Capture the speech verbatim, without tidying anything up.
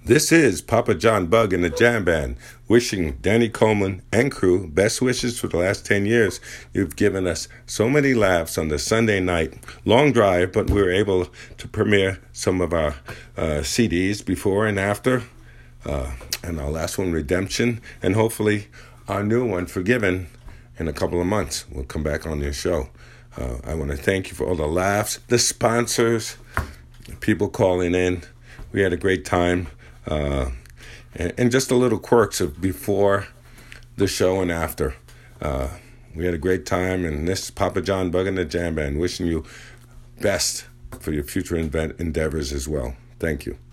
This is Papa John Bug and the Jam Band, wishing Danny Coleman and crew best wishes for the last ten years. You've given us so many laughs on the Sunday night. Long drive, but we were able to premiere some of our uh, C Ds before and after. Uh, and our last one, Redemption, and hopefully our new one, Forgiven, in a couple of months. We'll come back on your show. Uh, I want to thank you for all the laughs, the sponsors, the people calling in. We had a great time. Uh, and, and just a little quirks of before the show and after. Uh, we had a great time, and this is Papa John Bug and the Jam Band, wishing you best for your future endeavors as well. Thank you.